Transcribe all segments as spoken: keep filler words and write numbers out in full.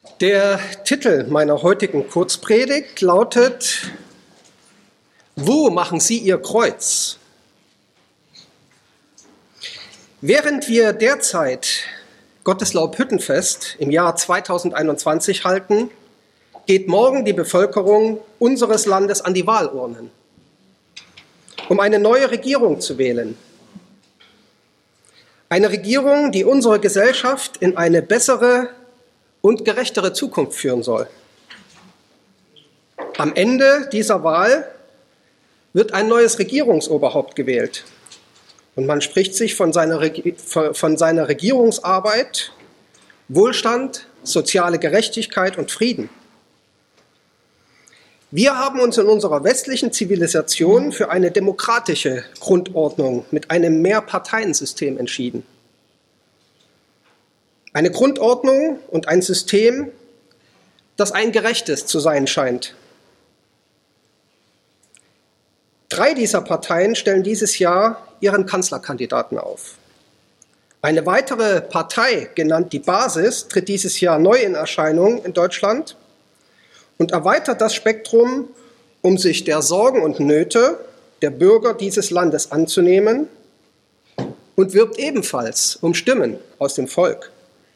Der Titel meiner heutigen Kurzpredigt lautet: Wo machen Sie Ihr Kreuz? Während wir derzeit Gotteslaub-Hüttenfest im Jahr zweitausendeinundzwanzig halten, geht morgen die Bevölkerung unseres Landes an die Wahlurnen, um eine neue Regierung zu wählen. Eine Regierung, die unsere Gesellschaft in eine bessere und gerechtere Zukunft führen soll. Am Ende dieser Wahl wird ein neues Regierungsoberhaupt gewählt. Und man spricht sich von seiner, Regi- von seiner Regierungsarbeit, Wohlstand, soziale Gerechtigkeit und Frieden. Wir haben uns in unserer westlichen Zivilisation für eine demokratische Grundordnung mit einem Mehrparteiensystem entschieden. Eine Grundordnung und ein System, das ein gerechtes zu sein scheint. Drei dieser Parteien stellen dieses Jahr ihren Kanzlerkandidaten auf. Eine weitere Partei, genannt die Basis, tritt dieses Jahr neu in Erscheinung in Deutschland und erweitert das Spektrum, um sich der Sorgen und Nöte der Bürger dieses Landes anzunehmen, und wirbt ebenfalls um Stimmen aus dem Volk.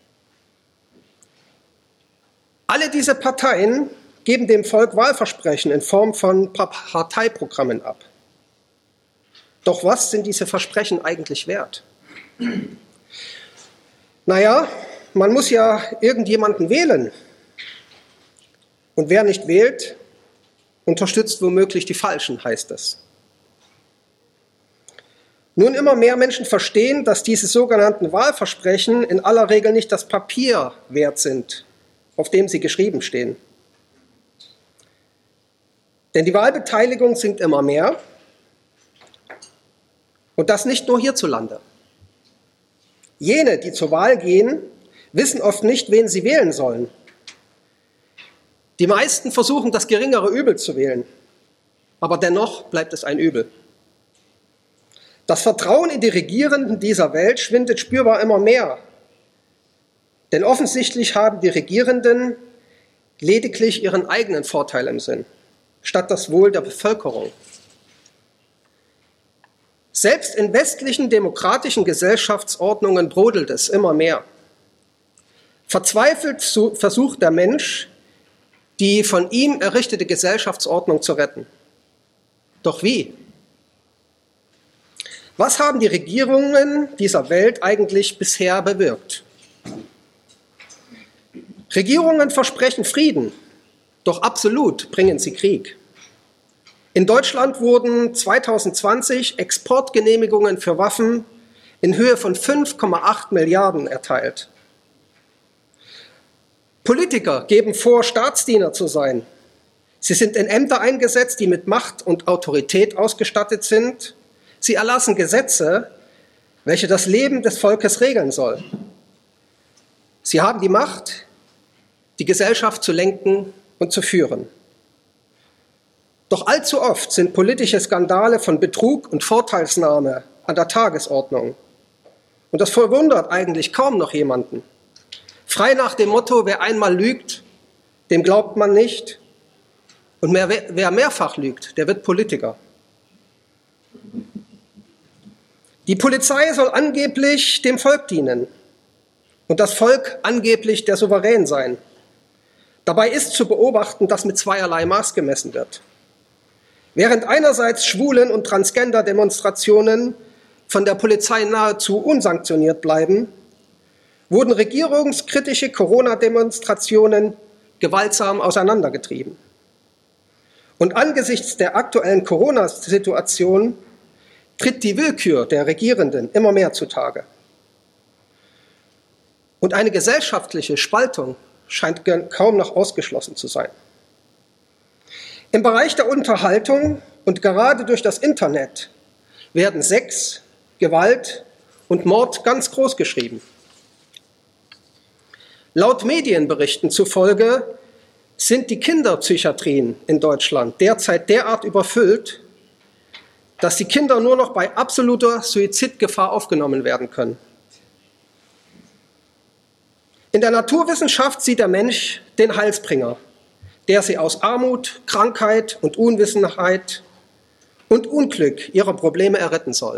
Alle diese Parteien geben dem Volk Wahlversprechen in Form von Parteiprogrammen ab. Doch was sind diese Versprechen eigentlich wert? Naja, man muss ja irgendjemanden wählen. Und wer nicht wählt, unterstützt womöglich die Falschen, heißt es. Nun, immer mehr Menschen verstehen, dass diese sogenannten Wahlversprechen in aller Regel nicht das Papier wert sind, auf dem sie geschrieben stehen. Denn die Wahlbeteiligung sinkt immer mehr, und das nicht nur hierzulande. Jene, die zur Wahl gehen, wissen oft nicht, wen sie wählen sollen. Die meisten versuchen, das geringere Übel zu wählen, aber dennoch bleibt es ein Übel. Das Vertrauen in die Regierenden dieser Welt schwindet spürbar immer mehr. Denn offensichtlich haben die Regierenden lediglich ihren eigenen Vorteil im Sinn, statt das Wohl der Bevölkerung. Selbst in westlichen demokratischen Gesellschaftsordnungen brodelt es immer mehr. Verzweifelt versucht der Mensch, die von ihm errichtete Gesellschaftsordnung zu retten. Doch wie? Was haben die Regierungen dieser Welt eigentlich bisher bewirkt? Regierungen versprechen Frieden, doch absolut bringen sie Krieg. In Deutschland wurden zweitausendzwanzig Exportgenehmigungen für Waffen in Höhe von fünf Komma acht Milliarden erteilt. Politiker geben vor, Staatsdiener zu sein. Sie sind in Ämter eingesetzt, die mit Macht und Autorität ausgestattet sind. Sie erlassen Gesetze, welche das Leben des Volkes regeln sollen. Sie haben die Macht, die Gesellschaft zu lenken und zu führen. Doch allzu oft sind politische Skandale von Betrug und Vorteilsnahme an der Tagesordnung. Und das verwundert eigentlich kaum noch jemanden. Frei nach dem Motto, wer einmal lügt, dem glaubt man nicht. Und wer, wer mehrfach lügt, der wird Politiker. Die Polizei soll angeblich dem Volk dienen und das Volk angeblich der Souverän sein. Dabei ist zu beobachten, dass mit zweierlei Maß gemessen wird. Während einerseits Schwulen- und Transgender-Demonstrationen von der Polizei nahezu unsanktioniert bleiben, wurden regierungskritische Corona-Demonstrationen gewaltsam auseinandergetrieben. Und angesichts der aktuellen Corona-Situation tritt die Willkür der Regierenden immer mehr zutage. Und eine gesellschaftliche Spaltung scheint kaum noch ausgeschlossen zu sein. Im Bereich der Unterhaltung und gerade durch das Internet werden Sex, Gewalt und Mord ganz groß geschrieben. Laut Medienberichten zufolge sind die Kinderpsychiatrien in Deutschland derzeit derart überfüllt, dass die Kinder nur noch bei absoluter Suizidgefahr aufgenommen werden können. In der Naturwissenschaft sieht der Mensch den Heilsbringer, der sie aus Armut, Krankheit und Unwissenheit und Unglück ihrer Probleme erretten soll.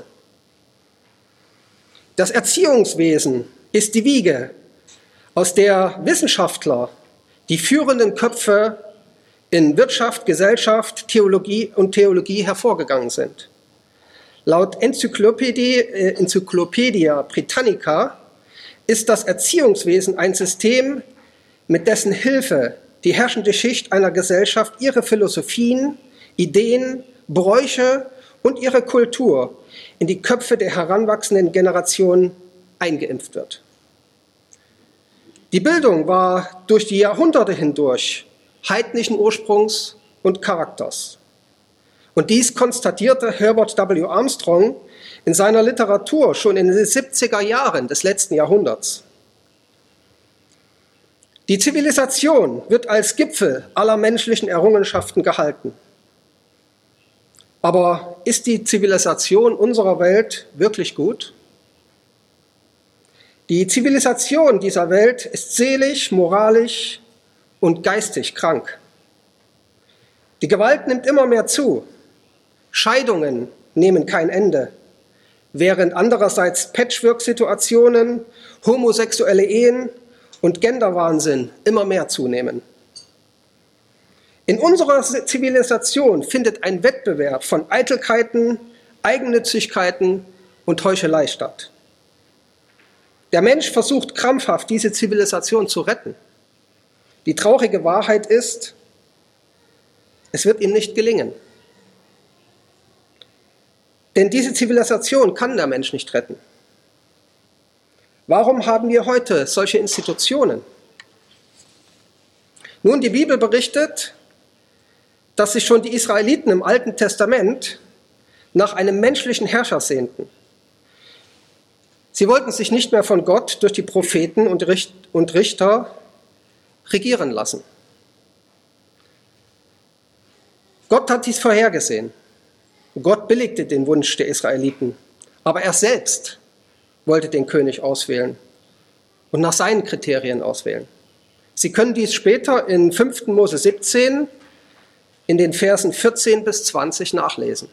Das Erziehungswesen ist die Wiege, aus der Wissenschaftler, die führenden Köpfe in Wirtschaft, Gesellschaft, Theologie und Theologie hervorgegangen sind. Laut Enzyklopädie, äh, Encyclopedia Britannica ist das Erziehungswesen ein System, mit dessen Hilfe die herrschende Schicht einer Gesellschaft ihre Philosophien, Ideen, Bräuche und ihre Kultur in die Köpfe der heranwachsenden Generation eingeimpft wird. Die Bildung war durch die Jahrhunderte hindurch heidnischen Ursprungs und Charakters. Und dies konstatierte Herbert W. Armstrong in seiner Literatur schon in den siebziger Jahren des letzten Jahrhunderts. Die Zivilisation wird als Gipfel aller menschlichen Errungenschaften gehalten. Aber ist die Zivilisation unserer Welt wirklich gut? Die Zivilisation dieser Welt ist seelisch, moralisch und geistig krank. Die Gewalt nimmt immer mehr zu. Scheidungen nehmen kein Ende, während andererseits Patchwork-Situationen, homosexuelle Ehen und Genderwahnsinn immer mehr zunehmen. In unserer Zivilisation findet ein Wettbewerb von Eitelkeiten, Eigennützigkeiten und Heuchelei statt. Der Mensch versucht krampfhaft, diese Zivilisation zu retten. Die traurige Wahrheit ist, es wird ihm nicht gelingen. Denn diese Zivilisation kann der Mensch nicht retten. Warum haben wir heute solche Institutionen? Nun, die Bibel berichtet, dass sich schon die Israeliten im Alten Testament nach einem menschlichen Herrscher sehnten. Sie wollten sich nicht mehr von Gott durch die Propheten und Richter regieren lassen. Gott hat dies vorhergesehen. Gott billigte den Wunsch der Israeliten, aber er selbst wollte den König auswählen und nach seinen Kriterien auswählen. Sie können dies später in fünften Mose siebzehn in den Versen vierzehn bis zwanzig nachlesen.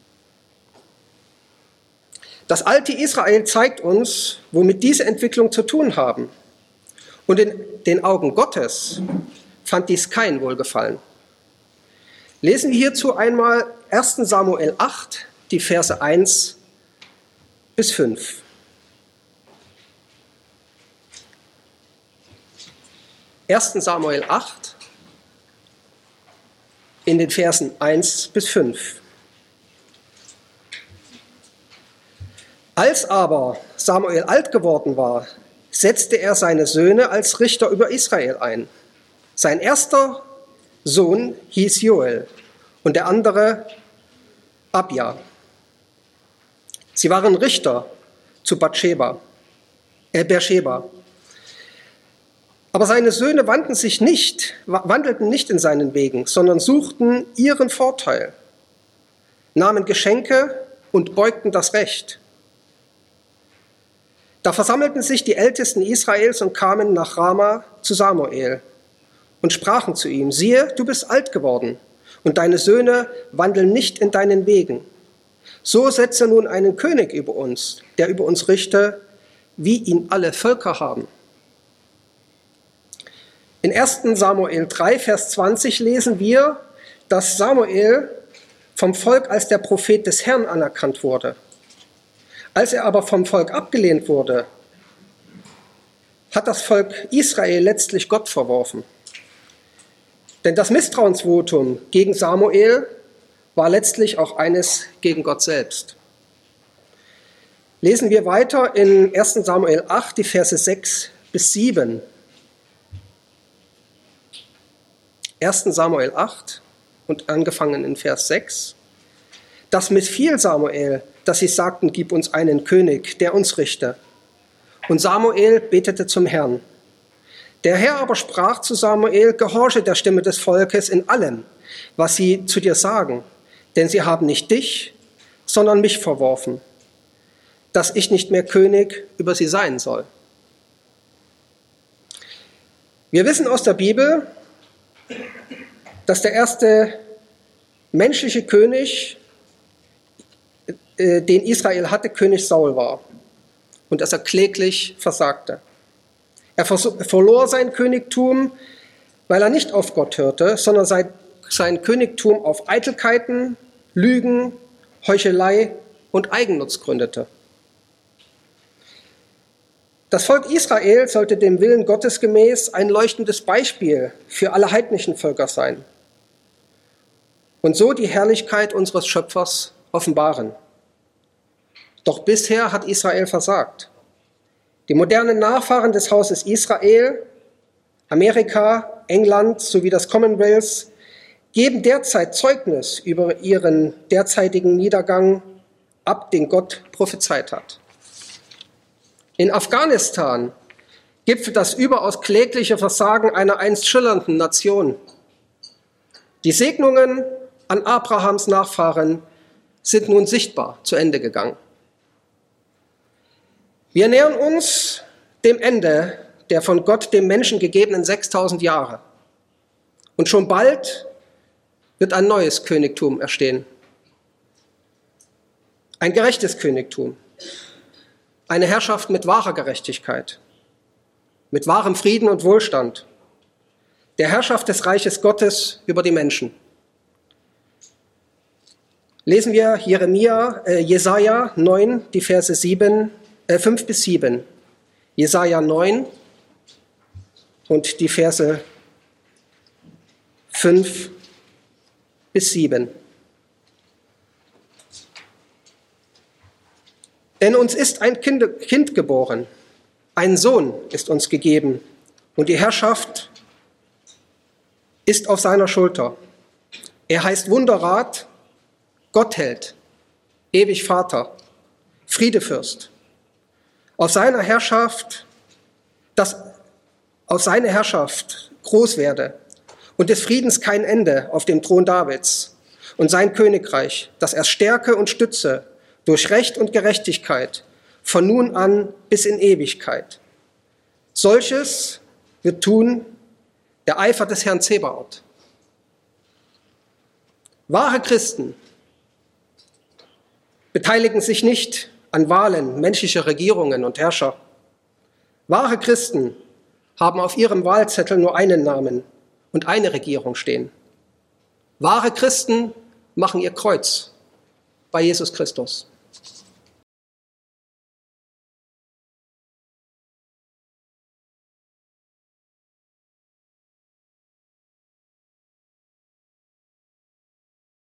Das alte Israel zeigt uns, womit diese Entwicklung zu tun haben. Und in den Augen Gottes fand dies kein Wohlgefallen. Lesen wir hierzu einmal ersten Samuel acht, die Verse eins bis fünf. ersten Samuel acht, in den Versen eins bis fünf. Als aber Samuel alt geworden war, setzte er seine Söhne als Richter über Israel ein. Sein erster Sohn hieß Joel und der andere Abia. Sie waren Richter zu Bathsheba, äh, Beersheba. Aber seine Söhne wandelten sich nicht, wandelten nicht in seinen Wegen, sondern suchten ihren Vorteil, nahmen Geschenke und beugten das Recht. Da versammelten sich die Ältesten Israels und kamen nach Rama zu Samuel und sprachen zu ihm: Siehe, du bist alt geworden und deine Söhne wandeln nicht in deinen Wegen. So setze nun einen König über uns, der über uns richte, wie ihn alle Völker haben. In ersten Samuel drei, Vers zwanzig lesen wir, dass Samuel vom Volk als der Prophet des Herrn anerkannt wurde. Als er aber vom Volk abgelehnt wurde, hat das Volk Israel letztlich Gott verworfen. Denn das Misstrauensvotum gegen Samuel war letztlich auch eines gegen Gott selbst. Lesen wir weiter in ersten Samuel acht, die Verse sechs bis sieben. ersten Samuel acht und angefangen in Vers sechs. Das missfiel Samuel, dass sie sagten: Gib uns einen König, der uns richte. Und Samuel betete zum Herrn. Der Herr aber sprach zu Samuel: Gehorche der Stimme des Volkes in allem, was sie zu dir sagen, denn sie haben nicht dich, sondern mich verworfen, dass ich nicht mehr König über sie sein soll. Wir wissen aus der Bibel, dass der erste menschliche König, äh, den Israel hatte, König Saul war und dass er kläglich versagte. Er verlor sein Königtum, weil er nicht auf Gott hörte, sondern sein, sein Königtum auf Eitelkeiten, Lügen, Heuchelei und Eigennutz gründete. Das Volk Israel sollte dem Willen Gottes gemäß ein leuchtendes Beispiel für alle heidnischen Völker sein und so die Herrlichkeit unseres Schöpfers offenbaren. Doch bisher hat Israel versagt. Die modernen Nachfahren des Hauses Israel, Amerika, England sowie das Commonwealth geben derzeit Zeugnis über ihren derzeitigen Niedergang ab, den Gott prophezeit hat. In Afghanistan gipfelt das überaus klägliche Versagen einer einst schillernden Nation. Die Segnungen an Abrahams Nachfahren sind nun sichtbar zu Ende gegangen. Wir nähern uns dem Ende der von Gott dem Menschen gegebenen sechstausend Jahre. Und schon bald wird ein neues Königtum erstehen. Ein gerechtes Königtum. Eine Herrschaft mit wahrer Gerechtigkeit, mit wahrem Frieden und Wohlstand, der Herrschaft des Reiches Gottes über die Menschen. Lesen wir Jeremia, äh, Jesaja neun, die Verse sieben, äh, fünf bis sieben. Jesaja neun und die Verse fünf bis sieben. Denn uns ist ein Kind, Kind geboren, ein Sohn ist uns gegeben und die Herrschaft ist auf seiner Schulter. Er heißt Wunderrat, Gottheld, ewig Vater, Friedefürst. Auf seiner Herrschaft, dass auf seine Herrschaft groß werde und des Friedens kein Ende auf dem Thron Davids und sein Königreich, dass er stärke und stütze durch Recht und Gerechtigkeit von nun an bis in Ewigkeit. Solches wird tun der Eifer des Herrn Zebaoth. Wahre Christen beteiligen sich nicht an Wahlen menschlicher Regierungen und Herrscher. Wahre Christen haben auf ihrem Wahlzettel nur einen Namen und eine Regierung stehen. Wahre Christen machen ihr Kreuz bei Jesus Christus.